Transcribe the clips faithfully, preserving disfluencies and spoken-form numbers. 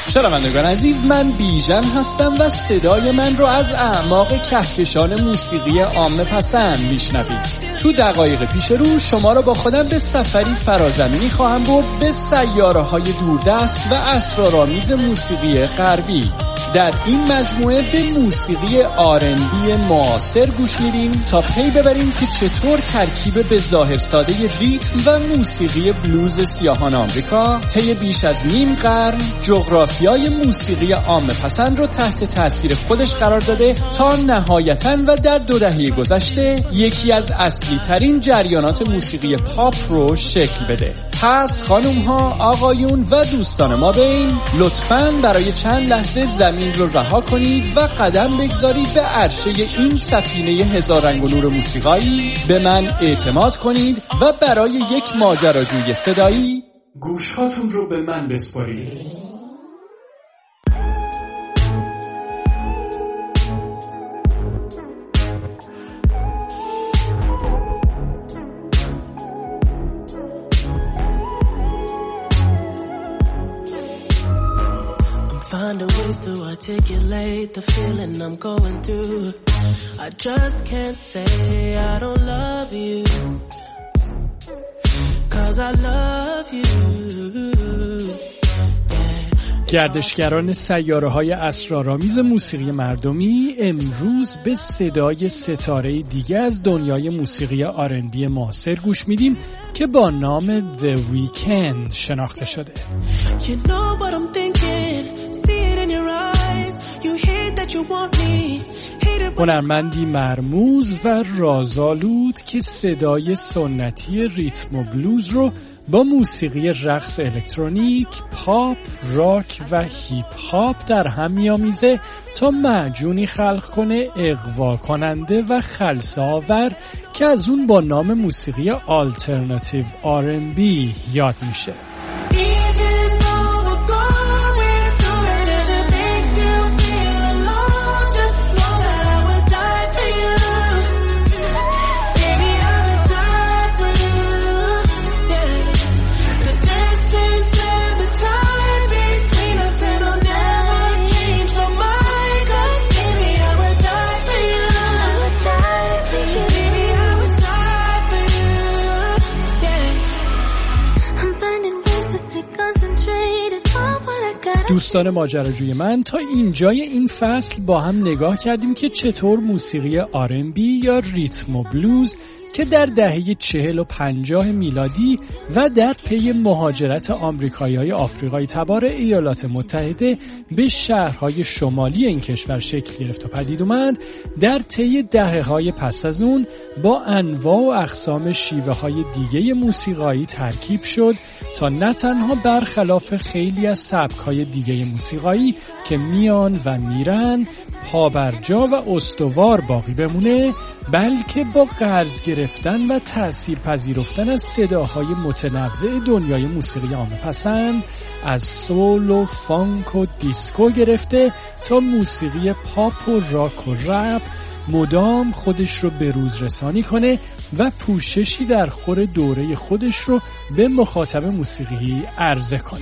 شنوندگان عزیز، من بیژن هستم و صدای من رو از اعماق کهکشان موسیقی عامه پسند میشنوید. تو دقایق پیش رو شما رو با خودم به سفری فرازمینی خواهم برد به سیاره‌های دوردست و اسرارآمیز موسیقی غربی. در این مجموعه به موسیقی آر ان بی معاصر گوش میدیم تا پی ببریم که چطور ترکیب به ظاهر ساده ریتم و موسیقی بلوز سیاهان آمریکا طی بیش از نیم قرن جغرافیای موسیقی عامه پسند رو تحت تاثیر خودش قرار داده تا نهایتاً و در دو دهه گذشته یکی از اصلی ترین جریانات موسیقی پاپ رو شکل بده. پس خانوم ها، آقایون و دوستان ما بین، لطفاً برای چند لحظه زمین رو رها کنید و قدم بگذارید به عرشه این سفینه هزار رنگ و نور موسیقایی. به من اعتماد کنید و برای یک ماجراجوی صدایی گوشهاتون رو به من بسپارید. Finding ways to articulate the feeling I'm going through. I just can't say I don't love you, 'cause I love you. گردشگران سیاره‌های اسرارآمیز موسیقی مردمی امروز به صدای ستاره دیگه از دنیای موسیقی آر ان بی معاصر گوش میدیم که با نام The Weeknd شناخته شده. You know what I'm thinking, see it in your eyes, you hate that you want me. هنرمندی مرموز و رازآلود که صدای سنتی ریتم و بلوز رو با موسیقی رقص الکترونیک، پاپ، راک و هیپ هاپ در هم میامیزه تا معجونی خلق کنه اغوا کننده و خلسه آور که از اون با نام موسیقی آلترناتیو آر ان بی یاد میشه. دوستان ماجراجوی من، تا اینجای این فصل با هم نگاه کردیم که چطور موسیقی آر ان بی یا ریتم و بلوز که در دهه چهل و پنجاه میلادی و در پی مهاجرت آمریکایی‌های آفریقای تبار ایالات متحده به شهرهای شمالی این کشور شکل گرفت و پدید اومد، در طی دهه‌های پس از اون با انواع و اقسام شیوه‌های دیگه موسیقایی ترکیب شد تا نه تنها برخلاف خیلی از سبک‌های دیگه موسیقایی که میان و میرن پابرجا و استوار باقی بمونه، بلکه با قرض گرفتن و تأثیر پذیرفتن از صداهای متنوع دنیای موسیقی عامه پسند، از سول و فانک و دیسکو گرفته تا موسیقی پاپ و راک و رپ مدام خودش رو به روز رسانی کنه و پوششی در خور دوره خودش رو به مخاطب موسیقی عرضه کنه.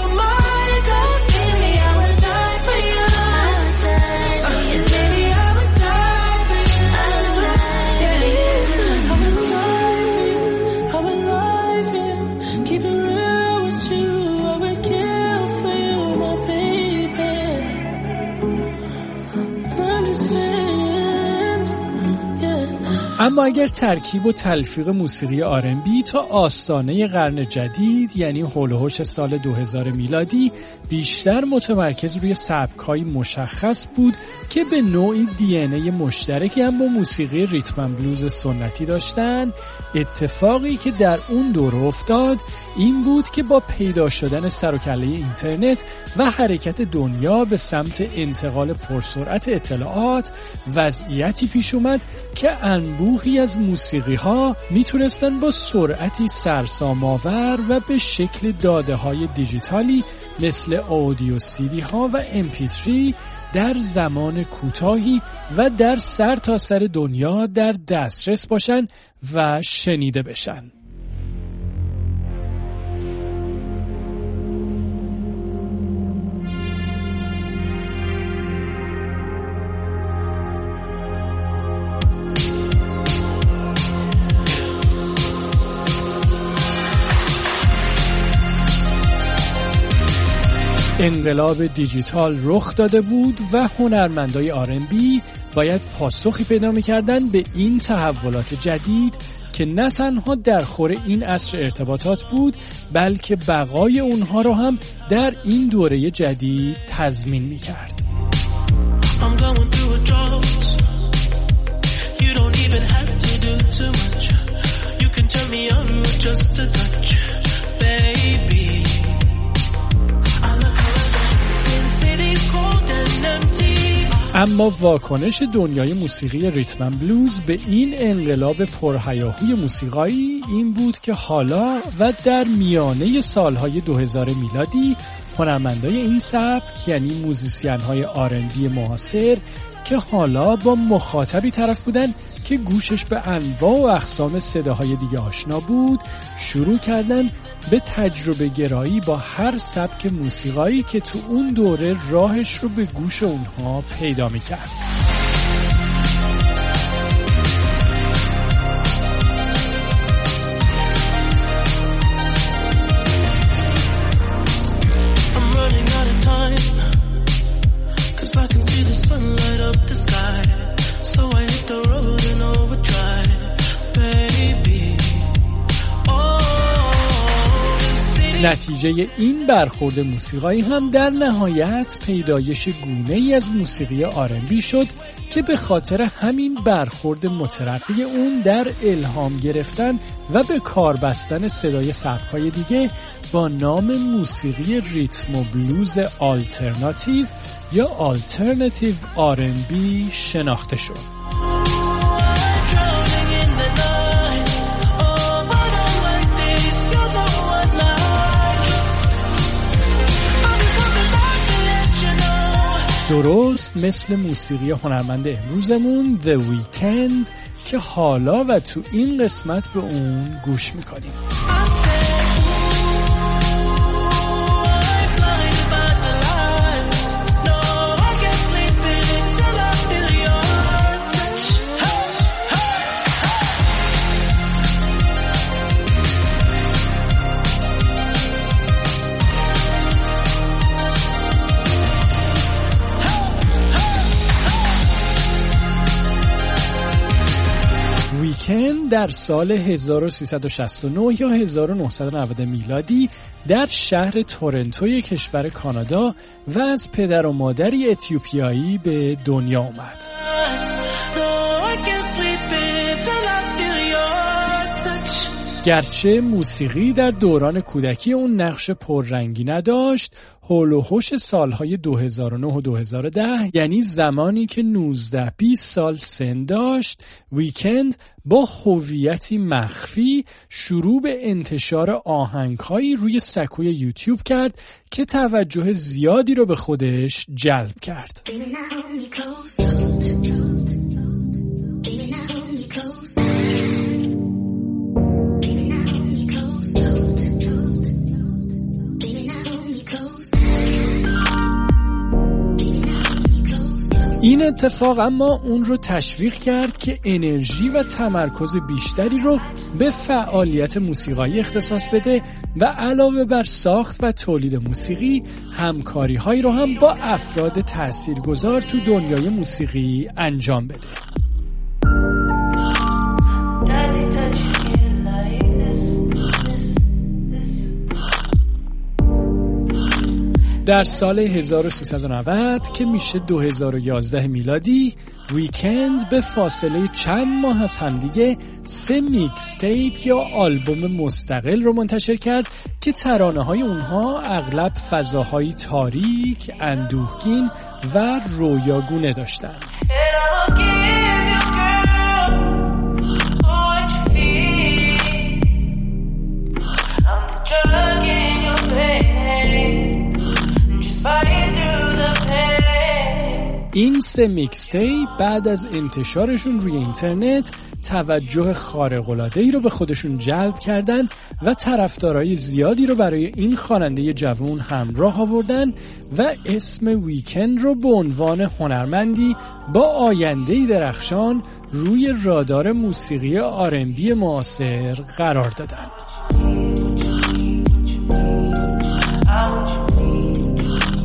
اما اگر ترکیب و تلفیق موسیقی آر ان بی تا آستانه قرن جدید یعنی هول و هوش سال دو هزار میلادی بیشتر متمرکز روی سبک‌های مشخص بود که به نوعی دی ان ای مشترکی هم با موسیقی ریتم اند بلوز سنتی داشتن، اتفاقی که در اون دوره افتاد این بود که با پیدا شدن سر و کله اینترنت و حرکت دنیا به سمت انتقال پرسرعت اطلاعات، وضعیتی پیش اومد که انبوهی از موسیقی ها میتونستن با سرعتی سرسام‌آور و به شکل داده های دیجیتالی مثل اودیو سی دی ها و ام پی تری در زمان کوتاهی و در سر تا سر دنیا در دسترس باشن و شنیده بشن. انقلاب دیجیتال رخ داده بود و هنرمندای آر ان بی باید پاسخی پیدا می‌کردن به این تحولات جدید که نه تنها در خور این عصر ارتباطات بود بلکه بقای اونها رو هم در این دوره جدید تضمین می‌کرد. اما واکنش دنیای موسیقی ریتم اند بلوز به این انقلاب پرهیاهوی موسیقایی این بود که حالا و در میانه سالهای دو هزار میلادی هنرمندای این سبک یعنی موزیسین‌های آر ان بی معاصر که حالا با مخاطبی طرف بودن که گوشش به انواع و اقسام صداهای دیگه آشنا بود شروع کردن به تجربه گرایی با هر سبک موسیقایی که تو اون دوره راهش رو به گوش اونها پیدا می‌کرد. نتیجه این برخورد موسیقایی هم در نهایت پیدایش گونه‌ای از موسیقی آر ان بی شد که به خاطر همین برخورد مترقی اون در الهام گرفتن و به کار بستن صدای سبک‌های دیگه با نام موسیقی ریتم و بلوز آلترناتیو یا آلترناتیو آر ان بی شناخته شد. درست مثل موسیقی هنرمند امروزمون The Weeknd که حالا و تو این قسمت به اون گوش میکنیم. ویکند در سال هزار و سیصد و شصت و نه یا هزار و نهصد و نود میلادی در شهر تورنتوی کشور کانادا و از پدر و مادری اتیوپیایی به دنیا آمد. گرچه موسیقی در دوران کودکی اون نقش پررنگی نداشت، هول و هوش سالهای دو هزار و نه و دو هزار و ده یعنی زمانی که نوزده بیست سال سن داشت، ویکند با هویتی مخفی شروع به انتشار آهنگ‌هایی روی سکوی یوتیوب کرد که توجه زیادی رو به خودش جلب کرد. این اتفاق اما اون رو تشویق کرد که انرژی و تمرکز بیشتری رو به فعالیت موسیقایی اختصاص بده و علاوه بر ساخت و تولید موسیقی همکاری هایی رو هم با افراد تاثیرگذار تو دنیای موسیقی انجام بده. در سال هزار و سیصد و نود که میشه دو هزار و یازده میلادی، ویکند به فاصله چند ماه از همدیگه سه میکس تیپ یا آلبوم مستقل رو منتشر کرد که ترانه‌های اونها اغلب فضاهای تاریک، اندوهگین و رویاگونه داشتن. این سه میکس تیپ بعد از انتشارشون روی اینترنت توجه خارق‌العاده‌ای رو به خودشون جلب کردن و طرفدارای زیادی رو برای این خواننده جوان همراه آوردن و اسم ویکند رو به عنوان هنرمندی با آینده‌ای درخشان روی رادار موسیقی آر ان بی معاصر قرار دادن.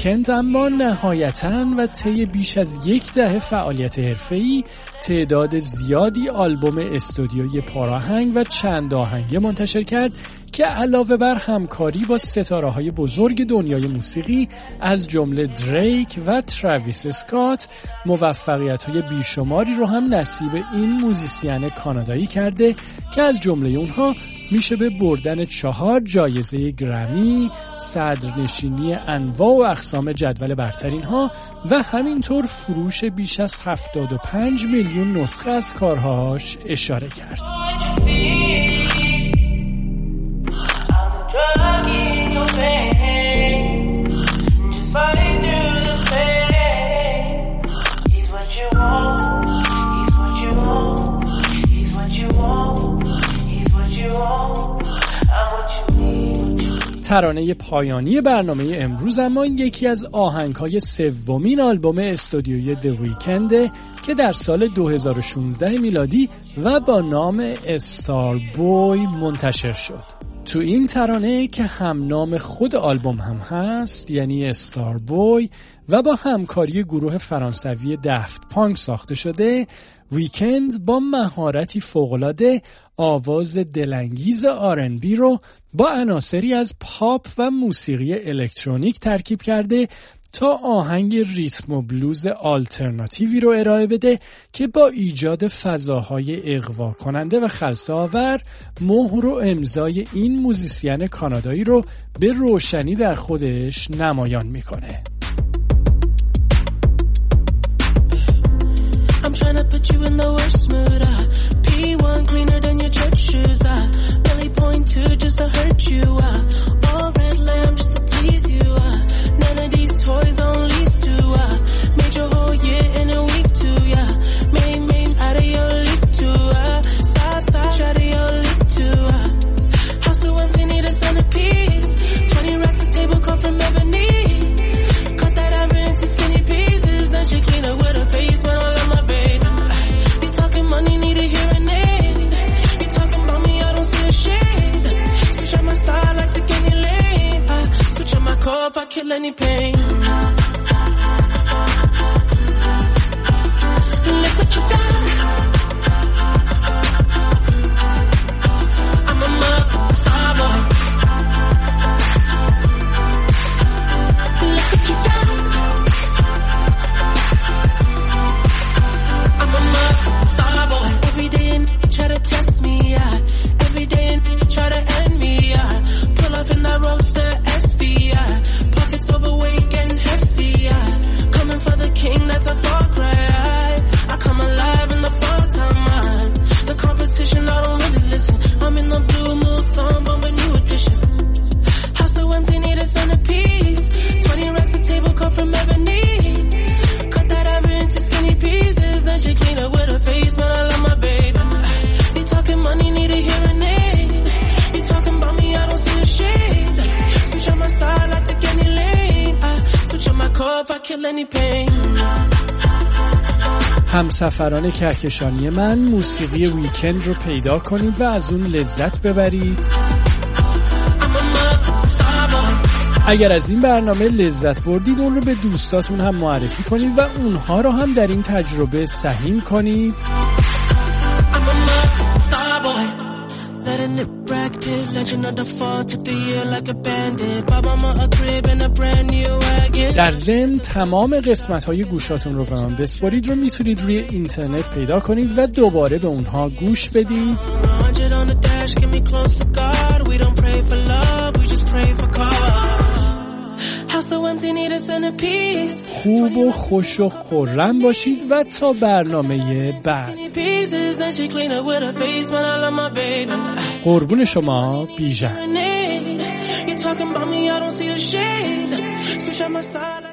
ویکند اما نهایتاً و طی بیش از یک دهه فعالیت حرفه‌ای تعداد زیادی آلبوم استودیویی پراهنگ و چند آهنگه منتشر کرد که علاوه بر همکاری با ستاره‌های بزرگ دنیای موسیقی از جمله دریک و تراویس اسکات موفقیت‌های بیشماری رو هم نصیب این موزیسین کانادایی کرده که از جمله اونها میشه به بردن چهار جایزه گرمی، صدرنشینی انواع و اقسام جدول برترین ها و همینطور فروش بیش از هفتاد و پنج میلیون نسخه از کارهاش اشاره کرد. ترانه پایانی برنامه امروز اما یکی از آهنگ‌های سومین آلبوم استودیویی The Weeknd که در سال دو هزار و شانزده میلادی و با نام استار بوی منتشر شد. تو این ترانه که هم نام خود آلبوم هم هست یعنی استار بوی و با همکاری گروه فرانسوی دفت پانک ساخته شده، ویکند با مهارتی فوق‌العاده آواز دلانگیز آر ان بی رو با عناصری از پاپ و موسیقی الکترونیک ترکیب کرده تا آهنگ ریتم و بلوز آلترناتیوی رو ارائه بده که با ایجاد فضاهای اغوا کننده و خلسه‌آور مهر و امضای این موزیسین کانادایی رو به روشنی در خودش نمایان میکنه. I'm trying to put you in the worst mood. I P one cleaner than your church shoes. I really point two just to hurt you. I all red lamb just to tease you. I none of these toys on lease to. I made your whole year in a week too. Yeah, main main out of your league too. I side side out of your league too. I house so empty need a centerpiece. Twenty racks of table come from ebony. Cut that ever into skinny pieces. Then she clean up with her face, but all of my money need a hearing aid. You talking about me, I don't see a shade. Switch on my side, like to get me lane. I switch on my core if I kill any pain. Look what you done. I'm a mug, star boy. Look what you done. I'm a mug, star boy. Every day and try to test me, yeah. Every day and try to end me, yeah. Pull up in that roadster S V, yeah. Pockets overweight, getting hefty, yeah. Coming for the king, that's a far cry. I come alive in the fall time, man. The competition, I don't really listen. I'm in the blue mood song, but a new edition. House so empty, need a centerpiece. Twenty racks of table come from ebony. Cut that ever into skinny pieces. Then she clean up with her face, but I love my baby. You talking money, need a hearing aid. You talking about me, I don't see a shade. Switch on my side, like to get any lane. I switch on my core if I kill any pain. همسفران کهکشانی من، موسیقی ویکند رو پیدا کنید و از اون لذت ببرید. اگر از این برنامه لذت بردید اون رو به دوستاتون هم معرفی کنید و اونها رو هم در این تجربه سهیم کنید. در ضمن تمام قسمت‌های گوشاتون رو به من بسپارید رو میتونید روی اینترنت پیدا کنید و دوباره به اونها گوش بدید. خوب و خوش و خرم باشید و تا برنامه بعد. قربون شما، بیژن.